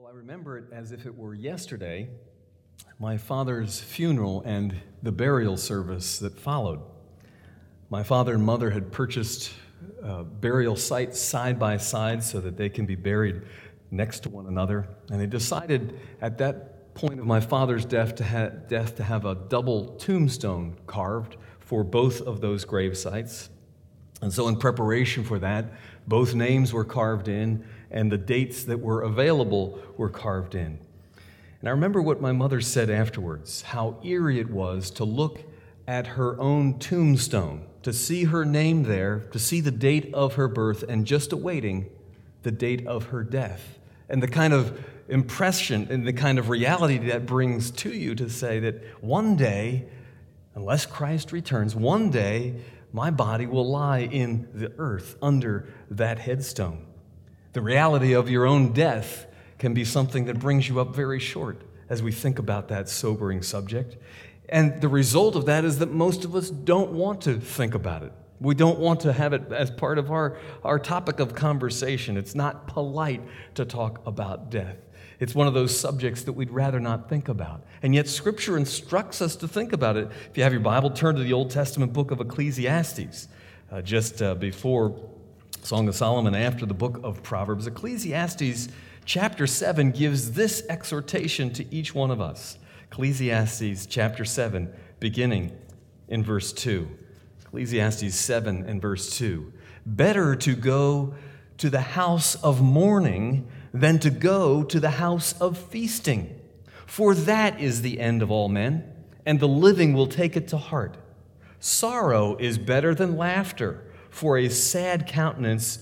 Well, I remember it as if it were yesterday, my father's funeral and the burial service that followed. My father and mother had purchased burial sites side by side so that they can be buried next to one another, and they decided at that point of my father's death to have a double tombstone carved for both of those grave sites. And so in preparation for that, both names were carved in, and the dates that were available were carved in. And I remember what my mother said afterwards, how eerie it was to look at her own tombstone, to see her name there, to see the date of her birth, and just awaiting the date of her death. And the kind of impression and the kind of reality that brings to you to say that one day, unless Christ returns, one day my body will lie in the earth under that headstone. The reality of your own death can be something that brings you up very short as we think about that sobering subject. And the result of that is that most of us don't want to think about it. We don't want to have it as part of our topic of conversation. It's not polite to talk about death. It's one of those subjects that we'd rather not think about. And yet Scripture instructs us to think about it. If you have your Bible, turn to the Old Testament book of Ecclesiastes, just before Song of Solomon, after the book of Proverbs. Ecclesiastes chapter 7 gives this exhortation to each one of us. Ecclesiastes chapter 7, beginning in verse 2. Ecclesiastes 7 and verse 2. Better to go to the house of mourning than to go to the house of feasting. For that is the end of all men, and the living will take it to heart. Sorrow is better than laughter, for by a sad countenance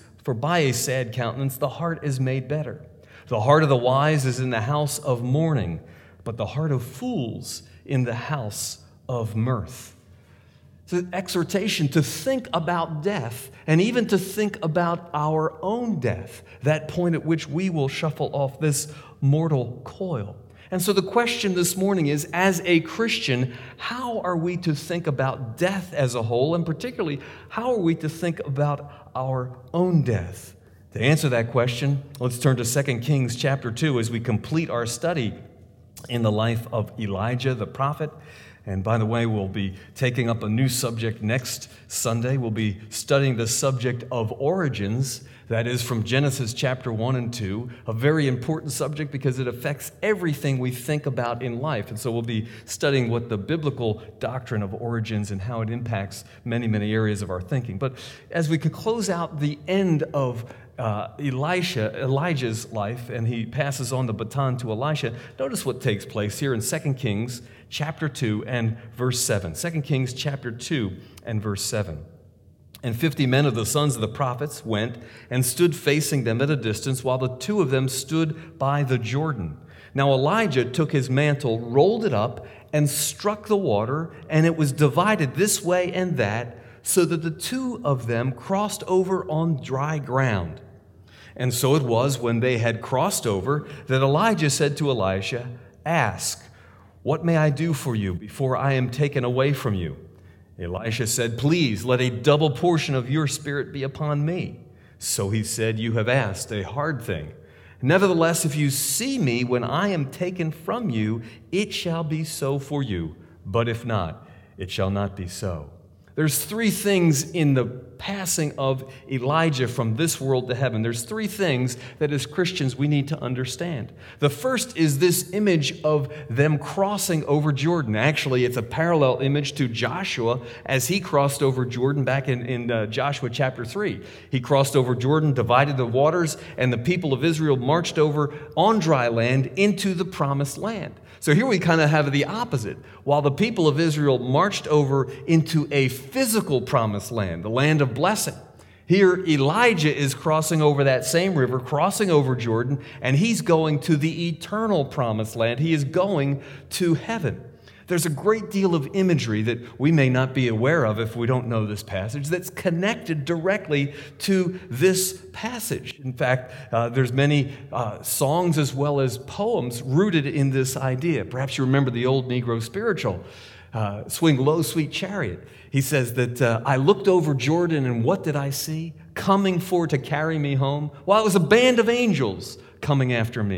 the heart is made better. The heart of the wise is in the house of mourning, but the heart of fools in the house of mirth. It's an exhortation to think about death, and even to think about our own death, that point at which we will shuffle off this mortal coil. And so the question this morning is, as a Christian, how are we to think about death as a whole, and particularly, how are we to think about our own death? To answer that question, let's turn to 2 Kings chapter 2 as we complete our study in the life of Elijah the prophet. And by the way, we'll be taking up a new subject next Sunday. We'll be studying the subject of origins, that is from Genesis chapter 1 and 2, a very important subject because it affects everything we think about in life. And so we'll be studying what the biblical doctrine of origins and how it impacts many, many areas of our thinking. But as we could close out the end of Elijah's life, and he passes on the baton to Elisha, notice what takes place here in 2 Kings chapter 2 and verse 7. 2 Kings chapter 2 and verse 7. And 50 men of the sons of the prophets went and stood facing them at a distance, while the two of them stood by the Jordan. Now Elijah took his mantle, rolled it up, and struck the water, and it was divided this way and that, so that the two of them crossed over on dry ground. And so it was, when they had crossed over, that Elijah said to Elisha, "Ask, what may I do for you before I am taken away from you?" Elisha said, "Please, let a double portion of your spirit be upon me." So he said, "You have asked a hard thing. Nevertheless, if you see me when I am taken from you, it shall be so for you. But if not, it shall not be so." There's three things in the passing of Elijah from this world to heaven. There's three things that as Christians we need to understand. The first is this image of them crossing over Jordan. Actually, it's a parallel image to Joshua as he crossed over Jordan back in Joshua chapter 3. He crossed over Jordan, divided the waters, and the people of Israel marched over on dry land into the promised land. So here we kind of have the opposite. While the people of Israel marched over into a physical promised land, the land of blessing, here Elijah is crossing over that same river, crossing over Jordan, and he's going to the eternal promised land. He is going to heaven. There's a great deal of imagery that we may not be aware of if we don't know this passage that's connected directly to this passage. In fact, there's many songs as well as poems rooted in this idea. Perhaps you remember the old Negro spiritual, "Swing Low, Sweet Chariot." He says that, "I looked over Jordan, and what did I see? Coming for to carry me home, while it was a band of angels coming after me.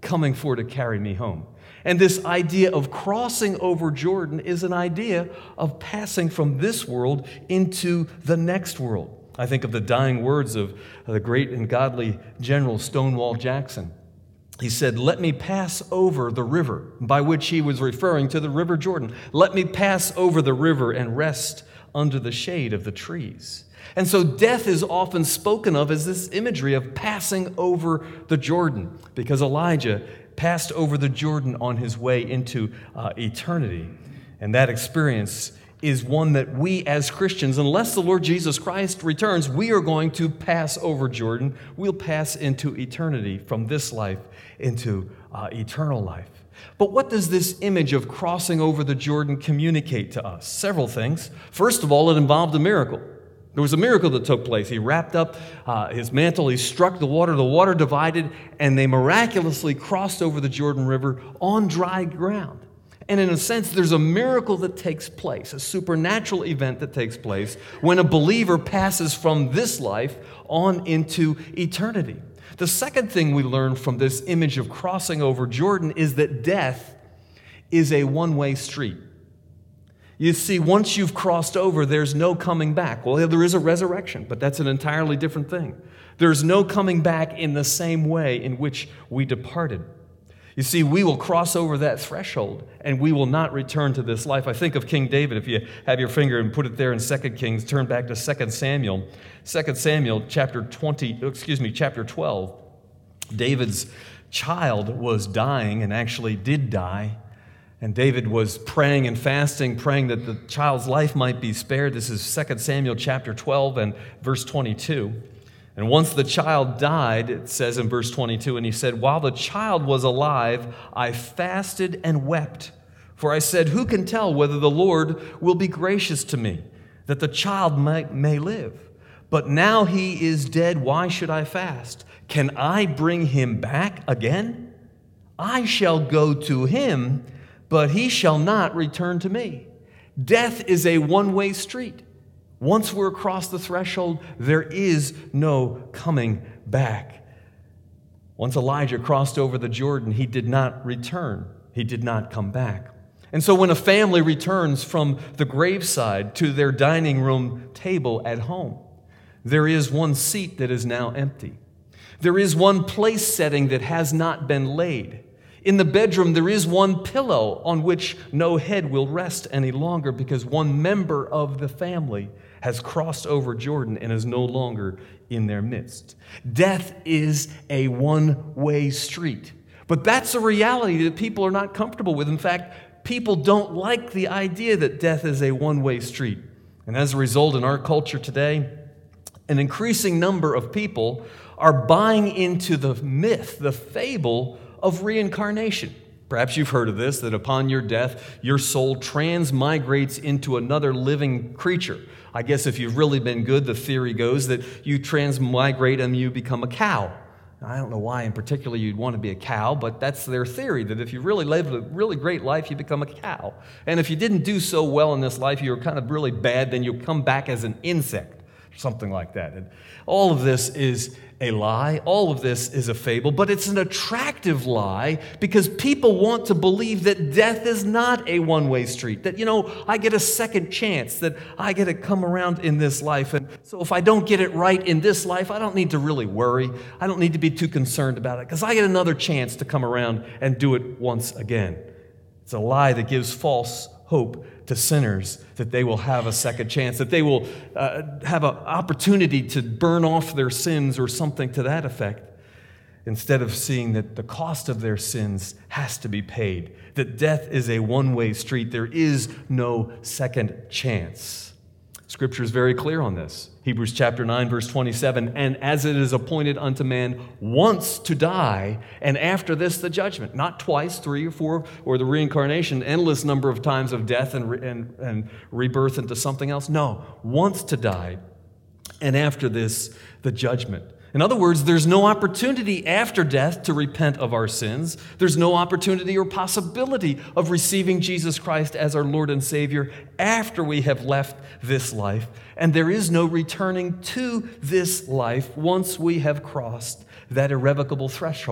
coming for to carry me home. And this idea of crossing over Jordan is an idea of passing from this world into the next world. I think of the dying words of the great and godly General Stonewall Jackson. He said, "Let me pass over the river," by which he was referring to the River Jordan. "Let me pass over the river and rest under the shade of the trees." And so death is often spoken of as this imagery of passing over the Jordan, because Elijah passed over the Jordan on his way into eternity. And that experience is one that we as Christians, unless the Lord Jesus Christ returns, we are going to pass over Jordan. We'll pass into eternity from this life into eternal life. But what does this image of crossing over the Jordan communicate to us? Several things. First of all, it involved a miracle. There was a miracle that took place. He wrapped up his mantle, he struck the water divided, and they miraculously crossed over the Jordan River on dry ground. And in a sense, there's a miracle that takes place, a supernatural event that takes place when a believer passes from this life on into eternity. The second thing we learn from this image of crossing over Jordan is that death is a one-way street. You see, once you've crossed over, there's no coming back. Well, there is a resurrection, but that's an entirely different thing. There's no coming back in the same way in which we departed. You see, we will cross over that threshold, and we will not return to this life. I think of King David. If you have your finger and put it there in 2 Kings, turn back to 2 Samuel. 2 Samuel chapter 12. David's child was dying and actually did die. And David was praying and fasting, praying that the child's life might be spared. This is 2 Samuel chapter 12 and verse 22. And once the child died, it says in verse 22, and he said, "While the child was alive, I fasted and wept. For I said, who can tell whether the Lord will be gracious to me, that the child may live? But now he is dead, why should I fast? Can I bring him back again? I shall go to him, but he shall not return to me." Death is a one-way street. Once we're across the threshold, there is no coming back. Once Elijah crossed over the Jordan, he did not return. He did not come back. And so when a family returns from the graveside to their dining room table at home, there is one seat that is now empty. There is one place setting that has not been laid. In the bedroom, there is one pillow on which no head will rest any longer because one member of the family has crossed over Jordan and is no longer in their midst. Death is a one-way street. But that's a reality that people are not comfortable with. In fact, people don't like the idea that death is a one-way street. And as a result, in our culture today, an increasing number of people are buying into the myth, the fable of reincarnation. Perhaps you've heard of this, that upon your death, your soul transmigrates into another living creature. I guess if you've really been good, the theory goes that you transmigrate and you become a cow. I don't know why in particular you'd want to be a cow, but that's their theory, that if you really lived a really great life, you become a cow. And if you didn't do so well in this life, you were kind of really bad, then you come back as an insect, something like that. And all of this is a lie. All of this is a fable, but it's an attractive lie because people want to believe that death is not a one-way street, that, I get a second chance, that I get to come around in this life. And so if I don't get it right in this life, I don't need to really worry. I don't need to be too concerned about it because I get another chance to come around and do it once again. It's a lie that gives false hope to sinners that they will have a second chance, that they will have an opportunity to burn off their sins or something to that effect, instead of seeing that the cost of their sins has to be paid, that death is a one-way street. There is no second chance. Scripture is very clear on this. Hebrews chapter 9, verse 27, "And as it is appointed unto man once to die, and after this the judgment." Not twice, 3 or 4, or the reincarnation, endless number of times of death and rebirth into something else. No, once to die, and after this the judgment. In other words, there's no opportunity after death to repent of our sins. There's no opportunity or possibility of receiving Jesus Christ as our Lord and Savior after we have left this life. And there is no returning to this life once we have crossed that irrevocable threshold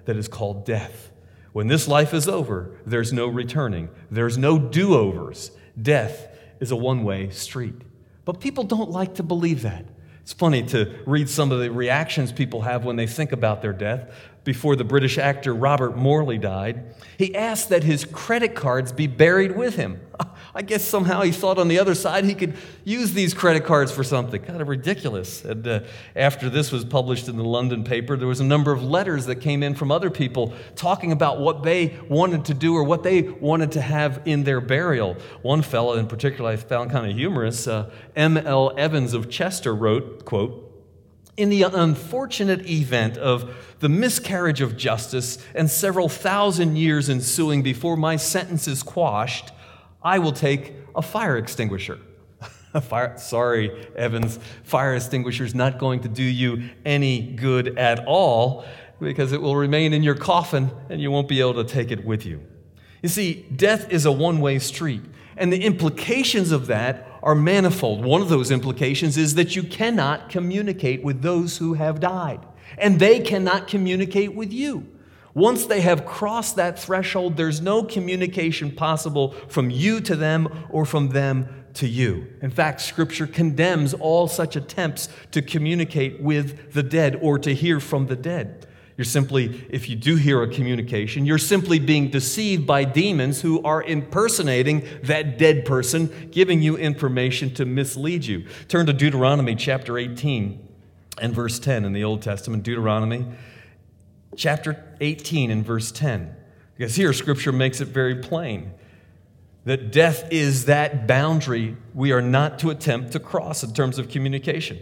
that is called death. When this life is over, there's no returning. There's no do-overs. Death is a one-way street. But people don't like to believe that. It's funny to read some of the reactions people have when they think about their death. Before the British actor Robert Morley died, he asked that his credit cards be buried with him. I guess somehow he thought on the other side he could use these credit cards for something. Kind of ridiculous. And after this was published in the London paper, there was a number of letters that came in from other people talking about what they wanted to do or what they wanted to have in their burial. One fellow in particular I found kind of humorous, M.L. Evans of Chester wrote, quote, "In the unfortunate event of the miscarriage of justice and several thousand years ensuing before my sentence is quashed, I will take a fire extinguisher." Sorry, Evans, fire extinguisher is not going to do you any good at all because it will remain in your coffin and you won't be able to take it with you. You see, death is a one-way street, and the implications of that are manifold. One of those implications is that you cannot communicate with those who have died, and they cannot communicate with you. Once they have crossed that threshold, there's no communication possible from you to them or from them to you. In fact, Scripture condemns all such attempts to communicate with the dead or to hear from the dead. You're simply, if you do hear a communication, you're simply being deceived by demons who are impersonating that dead person, giving you information to mislead you. Turn to Deuteronomy chapter 18 and verse 10 in the Old Testament. Deuteronomy chapter 18 and verse 10. Because here Scripture makes it very plain that death is that boundary we are not to attempt to cross in terms of communication.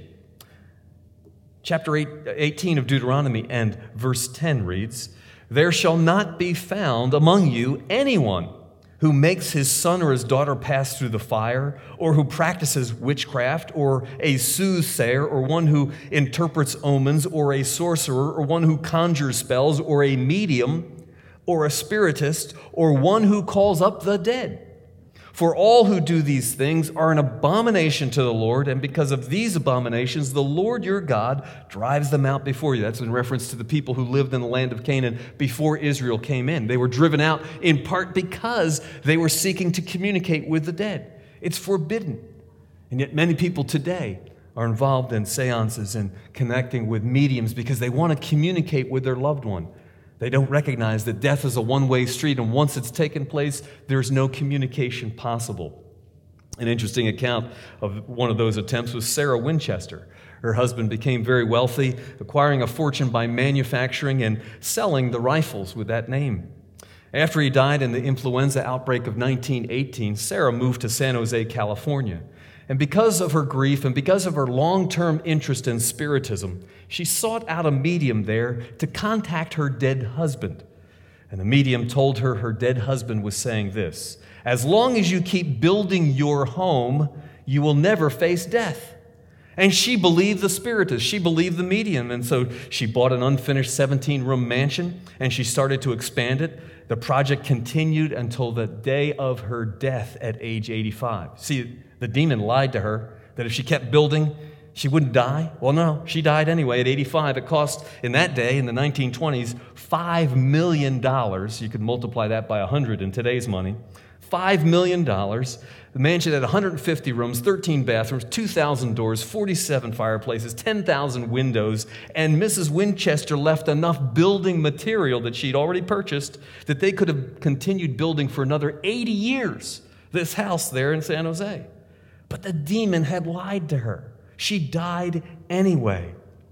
Chapter 18 of Deuteronomy and verse 10 reads, "There shall not be found among you anyone who makes his son or his daughter pass through the fire, or who practices witchcraft, or a soothsayer, or one who interprets omens, or a sorcerer, or one who conjures spells, or a medium, or a spiritist, or one who calls up the dead. For all who do these things are an abomination to the Lord, and because of these abominations, the Lord your God drives them out before you." That's in reference to the people who lived in the land of Canaan before Israel came in. They were driven out in part because they were seeking to communicate with the dead. It's forbidden. And yet many people today are involved in seances and connecting with mediums because they want to communicate with their loved one. They don't recognize that death is a one-way street, and once it's taken place, there's no communication possible. An interesting account of one of those attempts was Sarah Winchester. Her husband became very wealthy, acquiring a fortune by manufacturing and selling the rifles with that name. After he died in the influenza outbreak of 1918, Sarah moved to San Jose, California. And because of her grief and because of her long-term interest in spiritism, she sought out a medium there to contact her dead husband. And the medium told her her dead husband was saying this: "As long as you keep building your home, you will never face death." And she believed the spiritist. She believed the medium. And so she bought an unfinished 17-room mansion, and she started to expand it. The project continued until the day of her death at age 85. See, the demon lied to her that if she kept building, she wouldn't die. Well, no, she died anyway at 85. It cost, in that day, in the 1920s, $5 million. You could multiply that by 100 in today's money. $5 million. The mansion had 150 rooms, 13 bathrooms, 2,000 doors, 47 fireplaces, 10,000 windows, and Mrs. Winchester left enough building material that she'd already purchased that they could have continued building for another 80 years, this house there in San Jose. But the demon had lied to her. She died anyway.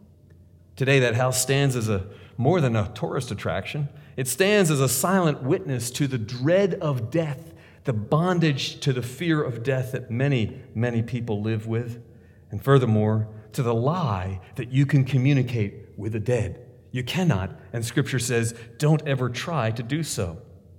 Today, that house stands as more than a tourist attraction. It stands as a silent witness to the dread of death, the bondage to the fear of death that many, many people live with, and furthermore, to the lie that you can communicate with the dead. You cannot, and Scripture says, don't ever try to do so.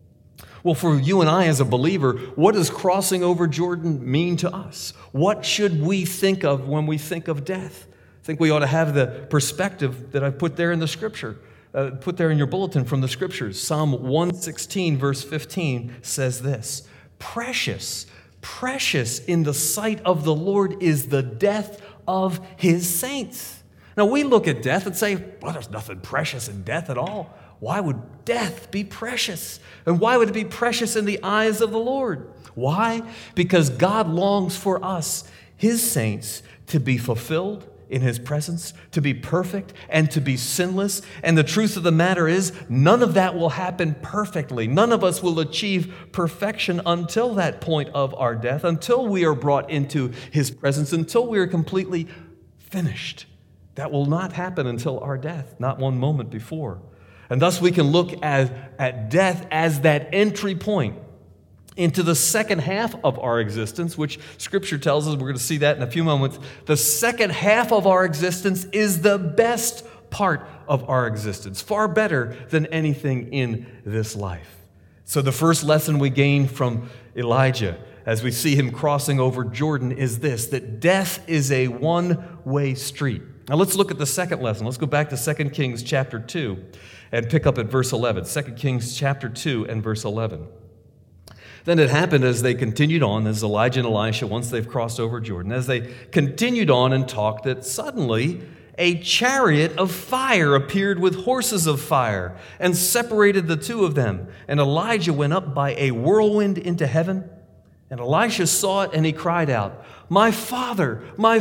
Well, for you and I as a believer, what does crossing over Jordan mean to us? What should we think of when we think of death? I think we ought to have the perspective that I've put there in the Scripture, put there in your bulletin from the Scriptures. Psalm 116, verse 15 says this: "Precious, precious in the sight of the Lord is the death of his saints." Now, we look at death and say, well, there's nothing precious in death at all. why would death be precious? And why would it be precious in the eyes of the Lord? Why? Because God longs for us, His saints, to be fulfilled in His presence, to be perfect and to be sinless. And the truth of the matter is, none of that will happen perfectly. None of us will achieve perfection until that point of our death, until we are brought into His presence, until we are completely finished. That will not happen until our death, not one moment before. And thus we can look at death as that entry point into the second half of our existence, which Scripture tells us, we're going to see that in a few moments. The second half of our existence is the best part of our existence, far better than anything in this life. So the first lesson we gain from Elijah as we see him crossing over Jordan is this, that death is a one-way street. Now let's look at the second lesson. Let's go back to 2 Kings chapter 2 and pick up at verse 11. 2 Kings chapter 2 and verse 11. Then it happened as they continued on, as Elijah and Elisha, once they've crossed over Jordan, as they continued on and talked, that suddenly a chariot of fire appeared with horses of fire and separated the two of them. And Elijah went up by a whirlwind into heaven. And Elisha saw it, and he cried out, my father,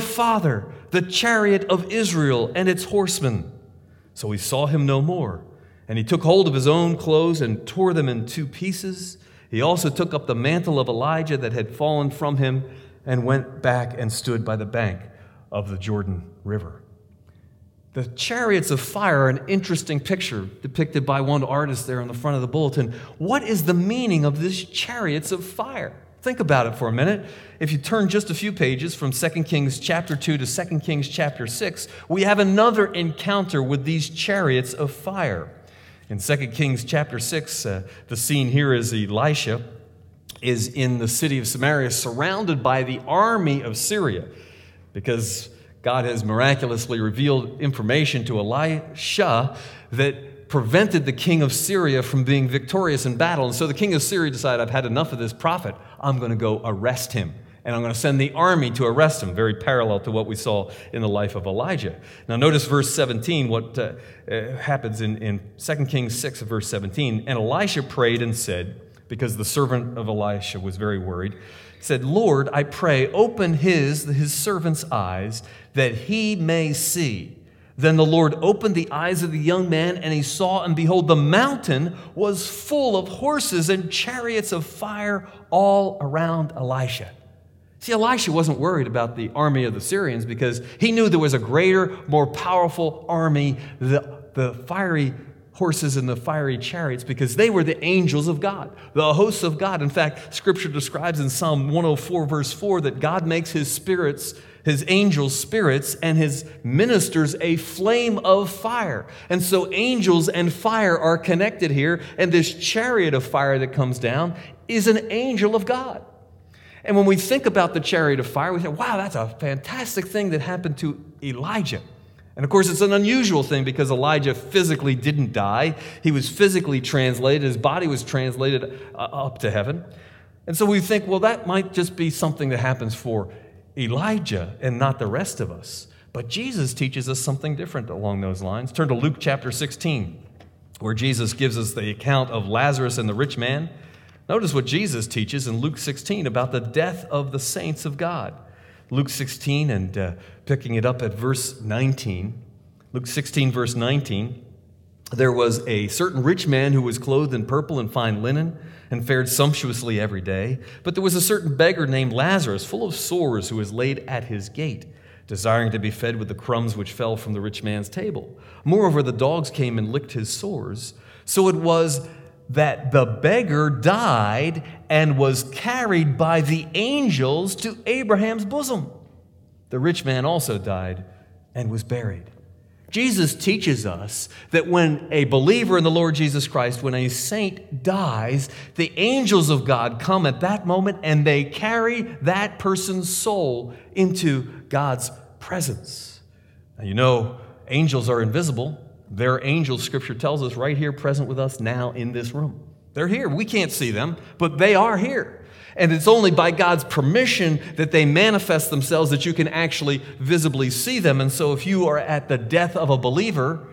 the chariot of Israel and its horsemen. So he saw him no more. And he took hold of his own clothes and tore them in two pieces. He also took up the mantle of Elijah that had fallen from him and went back and stood by the bank of the Jordan River. The chariots of fire are an interesting picture depicted by one artist there on the front of the bulletin. What is the meaning of these chariots of fire? Think about it for a minute. If you turn just a few pages from 2 Kings chapter 2 to 2 Kings chapter 6, we have another encounter with these chariots of fire. In 2 Kings chapter 6, the scene here is Elisha is in the city of Samaria surrounded by the army of Syria because God has miraculously revealed information to Elisha that prevented the king of Syria from being victorious in battle. And so the king of Syria decided, I've had enough of this prophet. I'm going to go arrest him. And I'm going to send the army to arrest him, very parallel to what we saw in the life of Elijah. Now notice verse 17, what happens in 2 Kings 6, verse 17. And Elisha prayed and said, because the servant of Elisha was very worried, said, Lord, I pray, open his servant's eyes that he may see. Then the Lord opened the eyes of the young man, and he saw, and behold, the mountain was full of horses and chariots of fire all around Elisha. See, Elisha wasn't worried about the army of the Syrians because he knew there was a greater, more powerful army, the fiery horses and the fiery chariots, because they were the angels of God, the hosts of God. In fact, Scripture describes in Psalm 104, verse 4, that God makes his angels spirits, and his ministers a flame of fire. And so angels and fire are connected here, and this chariot of fire that comes down is an angel of God. And when we think about the chariot of fire, we say, wow, that's a fantastic thing that happened to Elijah. And of course, it's an unusual thing because Elijah physically didn't die. He was physically translated. His body was translated up to heaven. And so we think, well, that might just be something that happens for Elijah and not the rest of us. But Jesus teaches us something different along those lines. Turn to Luke chapter 16, where Jesus gives us the account of Lazarus and the rich man. Notice what Jesus teaches in Luke 16 about the death of the saints of God. Luke 16 and picking it up at verse 19. Luke 16, verse 19. There was a certain rich man who was clothed in purple and fine linen and fared sumptuously every day. But there was a certain beggar named Lazarus, full of sores, who was laid at his gate, desiring to be fed with the crumbs which fell from the rich man's table. Moreover, the dogs came and licked his sores. So it was that the beggar died and was carried by the angels to Abraham's bosom. The rich man also died and was buried. Jesus teaches us that when a believer in the Lord Jesus Christ, when a saint dies, the angels of God come at that moment and they carry that person's soul into God's presence. Now, you know, angels are invisible. They're angels, Scripture tells us, right here present with us now in this room. They're here. We can't see them, but they are here. And it's only by God's permission that they manifest themselves that you can actually visibly see them. And so if you are at the death of a believer,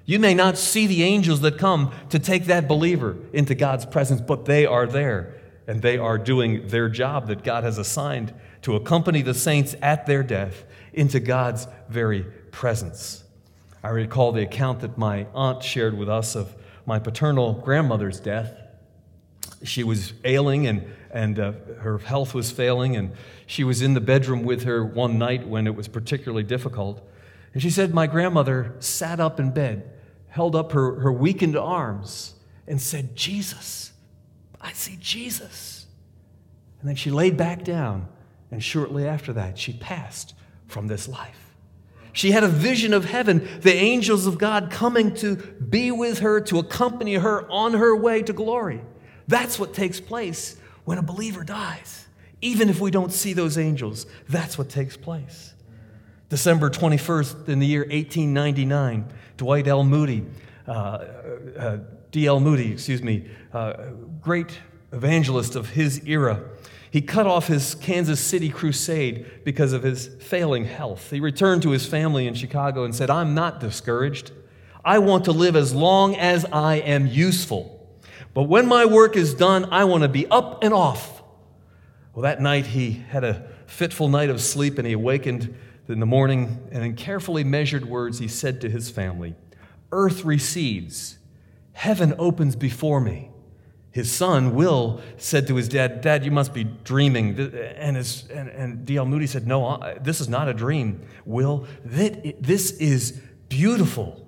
You may not see the angels that come to take that believer into God's presence, but they are there, and they are doing their job that God has assigned to accompany the saints at their death into God's very presence. I recall the account that my aunt shared with us of my paternal grandmother's death. She was ailing, and her health was failing, and she was in the bedroom with her one night when it was particularly difficult. And she said my grandmother sat up in bed, held up her weakened arms, and said, "Jesus, I see Jesus." And then she laid back down, and shortly after that, she passed from this life. She had a vision of heaven, the angels of God coming to be with her, to accompany her on her way to glory. That's what takes place when a believer dies. Even if we don't see those angels, that's what takes place. December 21st in the year 1899, Dwight L. Moody, D.L. Moody, great evangelist of his era, he cut off his Kansas City crusade because of his failing health. He returned to his family in Chicago and said, "I'm not discouraged. I want to live as long as I am useful. But when my work is done, I want to be up and off." Well, that night he had a fitful night of sleep, and he awakened in the morning, and in carefully measured words he said to his family, "Earth recedes, heaven opens before me." His son, Will, said to his dad, "Dad, you must be dreaming." And D.L. Moody said, "No, this is not a dream, Will. This is beautiful.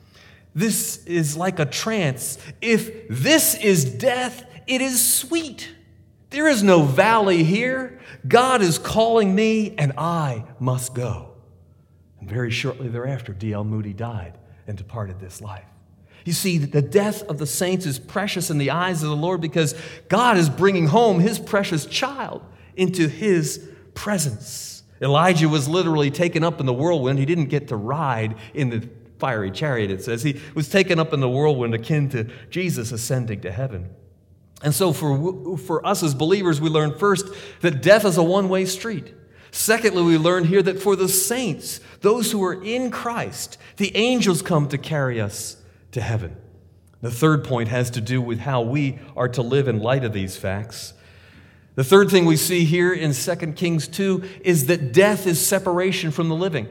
This is like a trance. If this is death, it is sweet. There is no valley here. God is calling me, and I must go." And very shortly thereafter, D.L. Moody died and departed this life. You see, the death of the saints is precious in the eyes of the Lord because God is bringing home his precious child into his presence. Elijah was literally taken up in the whirlwind. He didn't get to ride in the fiery chariot, it says. He was taken up in the whirlwind akin to Jesus ascending to heaven. And so for us as believers, we learn first that death is a one-way street. Secondly, we learn here that for the saints, those who are in Christ, the angels come to carry us to heaven. The third point has to do with how we are to live in light of these facts. The third thing we see here in 2 Kings 2 is that death is separation from the living.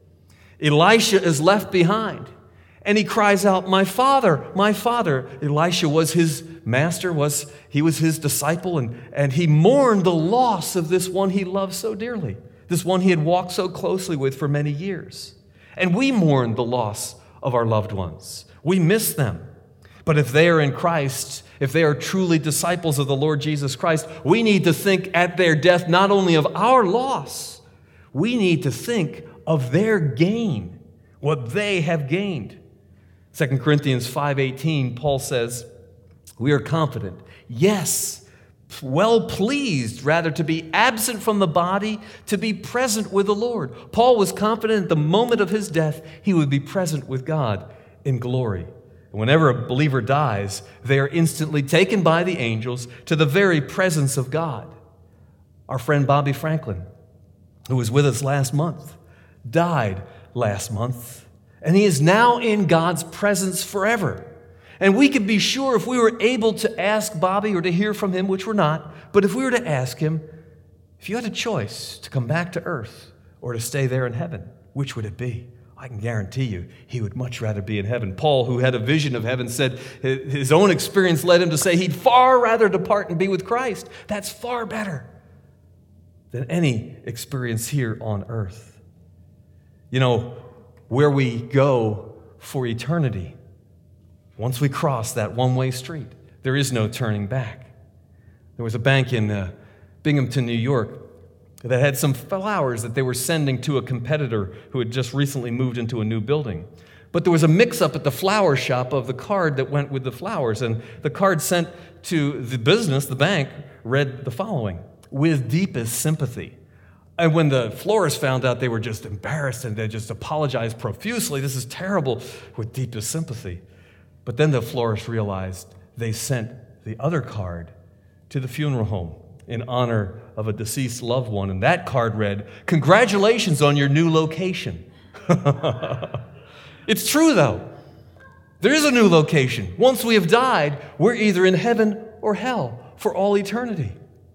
Elisha is left behind, and he cries out, "My father, my father." Elisha was his master, he was his disciple, and he mourned the loss of this one he loved so dearly, this one he had walked so closely with for many years. And we mourn the loss of our loved ones. We miss them. But if they are in Christ, if they are truly disciples of the Lord Jesus Christ, we need to think at their death not only of our loss, we need to think of their gain, what they have gained. 2 Corinthians 5:18, Paul says, "We are confident, yes, well pleased rather to be absent from the body, to be present with the Lord." Paul was confident at the moment of his death he would be present with God in glory. And whenever a believer dies, they are instantly taken by the angels to the very presence of God. Our friend Bobby Franklin, who was with us last month, died last month, and he is now in God's presence forever. And we could be sure if we were able to ask Bobby or to hear from him, which we're not, but if we were to ask him, if you had a choice to come back to earth or to stay there in heaven, which would it be? I can guarantee you he would much rather be in heaven. Paul, who had a vision of heaven, said his own experience led him to say he'd far rather depart and be with Christ. That's far better than any experience here on earth. You know, where we go for eternity, once we cross that one-way street, there is no turning back. There was a bank in Binghamton, New York, that had some flowers that they were sending to a competitor who had just recently moved into a new building. But there was a mix-up at the flower shop of the card that went with the flowers, and the card sent to the business, the bank, read the following: "With deepest sympathy." And when the florist found out, they were just embarrassed, and they just apologized profusely. "This is terrible," "with deepest sympathy." But then the florist realized they sent the other card to the funeral home in honor of a deceased loved one. And that card read, "Congratulations on your new location." It's true, though. There is a new location. Once we have died, we're either in heaven or hell for all eternity.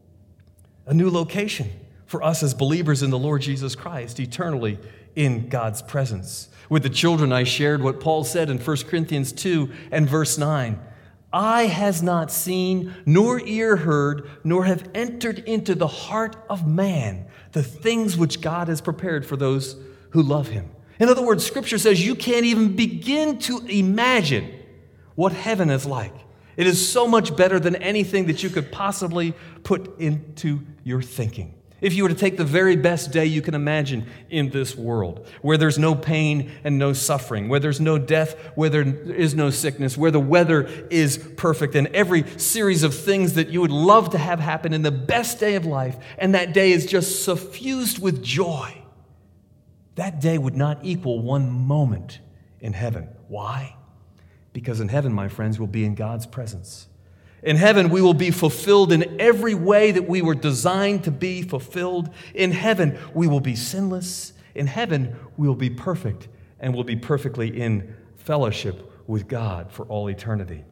A new location for us as believers in the Lord Jesus Christ, eternally in God's presence. With the children, I shared what Paul said in 1 Corinthians 2 and verse 9. Eye has not seen, nor ear heard, nor have entered into the heart of man the things which God has prepared for those who love him. In other words, Scripture says you can't even begin to imagine what heaven is like. It is so much better than anything that you could possibly put into your thinking. If you were to take the very best day you can imagine in this world, where there's no pain and no suffering, where there's no death, where there is no sickness, where the weather is perfect, and every series of things that you would love to have happen in the best day of life, and that day is just suffused with joy, that day would not equal one moment in heaven. Why? Because in heaven, my friends, we'll be in God's presence. In heaven, we will be fulfilled in every way that we were designed to be fulfilled. In heaven, we will be sinless. In heaven, we will be perfect, and we'll be perfectly in fellowship with God for all eternity.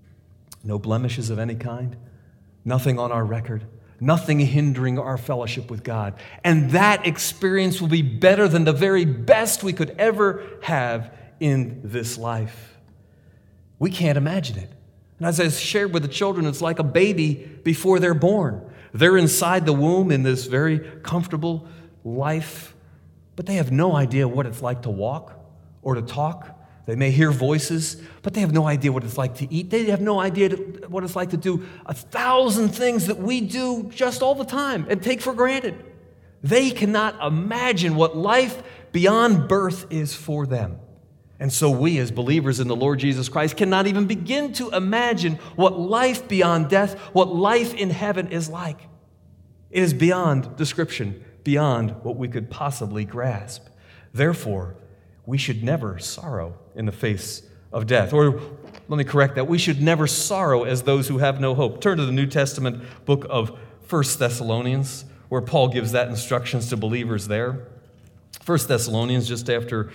No blemishes of any kind, nothing on our record, nothing hindering our fellowship with God. And that experience will be better than the very best we could ever have in this life. We can't imagine it. And as I shared with the children, it's like a baby before they're born. They're inside the womb in this very comfortable life, but they have no idea what it's like to walk or to talk. They may hear voices, but they have no idea what it's like to eat. They have no idea what it's like to do 1,000 things that we do just all the time and take for granted. They cannot imagine what life beyond birth is for them. And so we, as believers in the Lord Jesus Christ, cannot even begin to imagine what life beyond death, what life in heaven is like. It is beyond description, beyond what we could possibly grasp. Therefore, we should never sorrow in the face of death. Or, let me correct that, we should never sorrow as those who have no hope. Turn to the New Testament book of 1 Thessalonians, where Paul gives that instructions to believers there. 1 Thessalonians, just after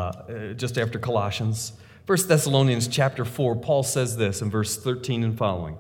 Colossians. 1 Thessalonians chapter 4, Paul says this in verse 13 and following.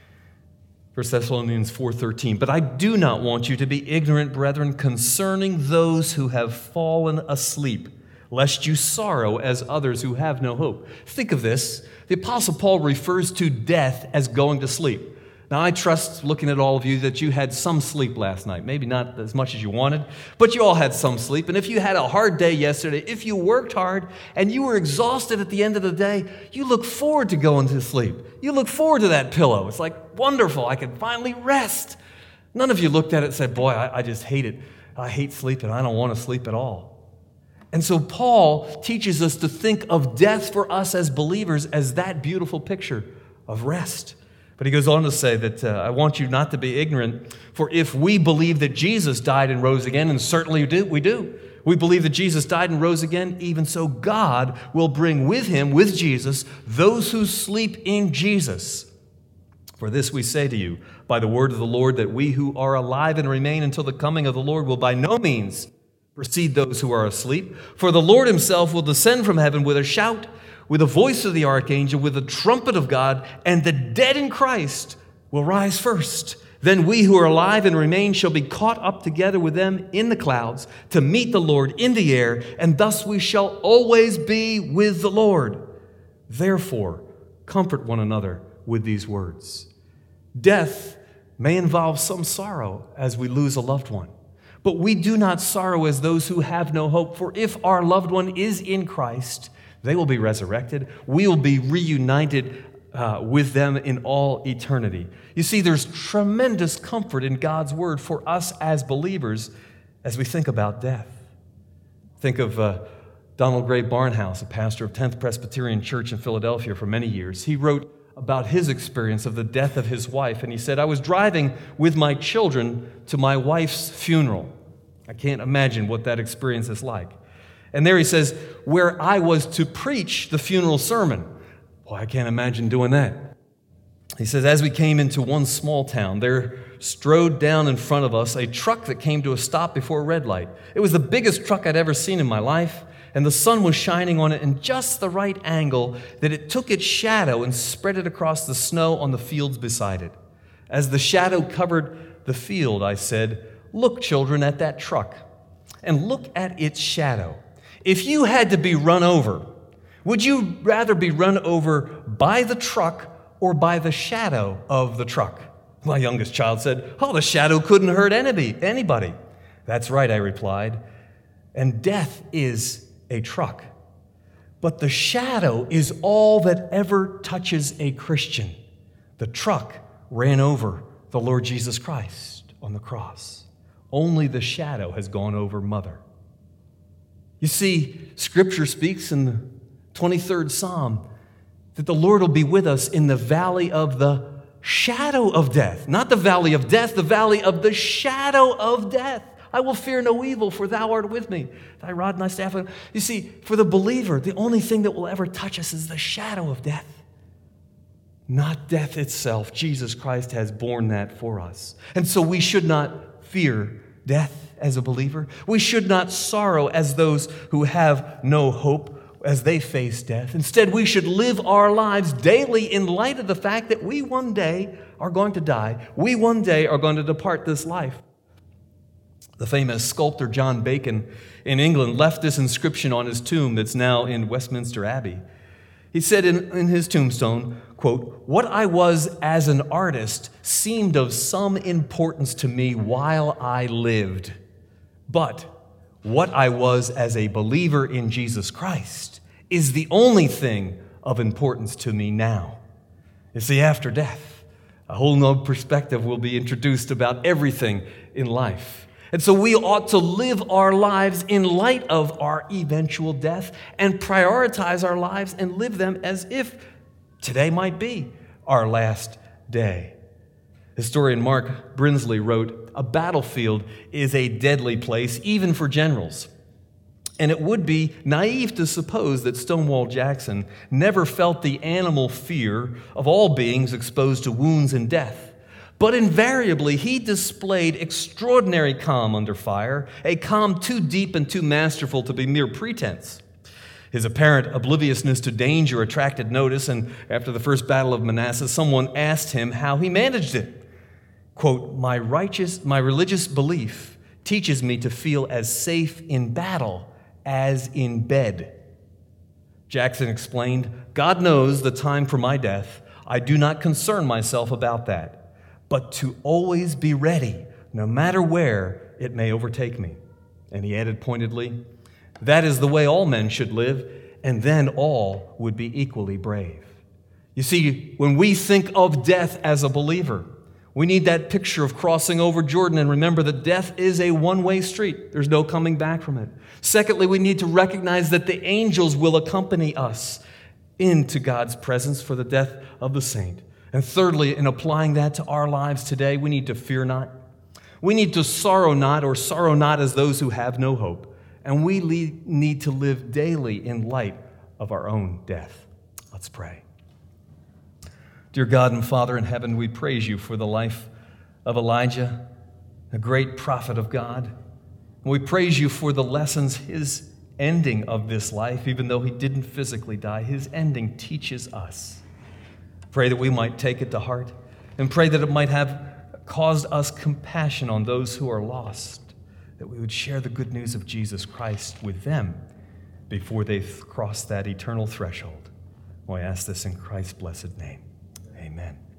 1 Thessalonians 4:13, but I do not want you to be ignorant, brethren, concerning those who have fallen asleep, lest you sorrow as others who have no hope. Think of this. The Apostle Paul refers to death as going to sleep. Now, I trust, looking at all of you, that you had some sleep last night. Maybe not as much as you wanted, but you all had some sleep. And if you had a hard day yesterday, if you worked hard and you were exhausted at the end of the day, you look forward to going to sleep. You look forward to that pillow. It's like, wonderful, I can finally rest. None of you looked at it and said, boy, I just hate it. I hate sleeping. I don't want to sleep at all. And so Paul teaches us to think of death for us as believers as that beautiful picture of rest. But he goes on to say that I want you not to be ignorant, for if we believe that Jesus died and rose again, and certainly we do, we believe that Jesus died and rose again, even so God will bring with him, with Jesus, those who sleep in Jesus. For this we say to you, by the word of the Lord, that we who are alive and remain until the coming of the Lord will by no means precede those who are asleep. For the Lord himself will descend from heaven with a shout, with the voice of the archangel, with the trumpet of God, and the dead in Christ will rise first. Then we who are alive and remain shall be caught up together with them in the clouds to meet the Lord in the air, and thus we shall always be with the Lord. Therefore, comfort one another with these words. Death may involve some sorrow as we lose a loved one, but we do not sorrow as those who have no hope, for if our loved one is in Christ, they will be resurrected. We will be reunited with them in all eternity. You see, there's tremendous comfort in God's word for us as believers as we think about death. Think of Donald Gray Barnhouse, a pastor of 10th Presbyterian Church in Philadelphia for many years. He wrote about his experience of the death of his wife, and he said, I was driving with my children to my wife's funeral. I can't imagine what that experience is like. And there he says, where I was to preach the funeral sermon. Boy, I can't imagine doing that. He says, as we came into one small town, there strode down in front of us a truck that came to a stop before a red light. It was the biggest truck I'd ever seen in my life. and the sun was shining on it in just the right angle that it took its shadow and spread it across the snow on the fields beside it. As the shadow covered the field, I said, "Look, children, at that truck, and look at its shadow. If you had to be run over, would you rather be run over by the truck or by the shadow of the truck?" My youngest child said, "Oh, the shadow couldn't hurt anybody." "That's right," I replied. "And death is a truck. But the shadow is all that ever touches a Christian. The truck ran over the Lord Jesus Christ on the cross. Only the shadow has gone over Mother." You see, Scripture speaks in the 23rd Psalm that the Lord will be with us in the valley of the shadow of death. Not the valley of death, the valley of the shadow of death. "I will fear no evil, for thou art with me. Thy rod and thy staff." You see, for the believer, the only thing that will ever touch us is the shadow of death, not death itself. Jesus Christ has borne that for us. And so we should not fear death as a believer. We should not sorrow as those who have no hope as they face death. Instead, we should live our lives daily in light of the fact that we one day are going to die. We one day are going to depart this life. The famous sculptor John Bacon in England left this inscription on his tomb that's now in Westminster Abbey. He said in his tombstone, quote, "What I was as an artist seemed of some importance to me while I lived, but what I was as a believer in Jesus Christ is the only thing of importance to me now." You see, after death, a whole new perspective will be introduced about everything in life. And so we ought to live our lives in light of our eventual death and prioritize our lives and live them as if today might be our last day. Historian Mark Brinsley wrote, "A battlefield is a deadly place, even for generals. And it would be naive to suppose that Stonewall Jackson never felt the animal fear of all beings exposed to wounds and death. But invariably, he displayed extraordinary calm under fire, a calm too deep and too masterful to be mere pretense. His apparent obliviousness to danger attracted notice, and after the first battle of Manassas, someone asked him how he managed it. Quote, my religious belief teaches me to feel as safe in battle as in bed." Jackson explained, "God knows the time for my death. I do not concern myself about that, but to always be ready, no matter where it may overtake me." And he added pointedly, "That is the way all men should live, and then all would be equally brave." You see, when we think of death as a believer, we need that picture of crossing over Jordan and remember that death is a one-way street. There's no coming back from it. Secondly, we need to recognize that the angels will accompany us into God's presence for the death of the saint. And thirdly, in applying that to our lives today, we need to fear not. We need to sorrow not, or sorrow not as those who have no hope. And we need to live daily in light of our own death. Let's pray. Dear God and Father in heaven, we praise you for the life of Elijah, a great prophet of God. And we praise you for the lessons his ending of this life, even though he didn't physically die, his ending teaches us. Pray that we might take it to heart, and pray that it might have caused us compassion on those who are lost, that we would share the good news of Jesus Christ with them before they cross that eternal threshold. I ask this in Christ's blessed name. Amen.